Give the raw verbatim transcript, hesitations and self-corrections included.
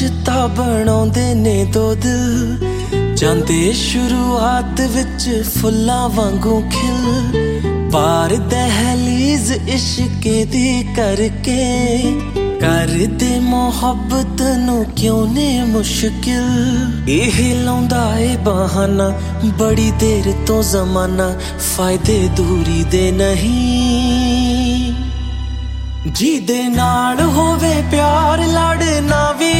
रिश्ता बनाउंदे ने दो दिल जांदे शुरुआत विच फुल्लां वांगू खिल पार दहलीज इश्के दी करके कर दे मोहब्बत नू क्यों ने मुश्किल एह लाउंदा ए बहाना बड़ी देर तो जमाना फायदे दूरी दे नहीं जी दे नाल होवे प्यार लड़ना भी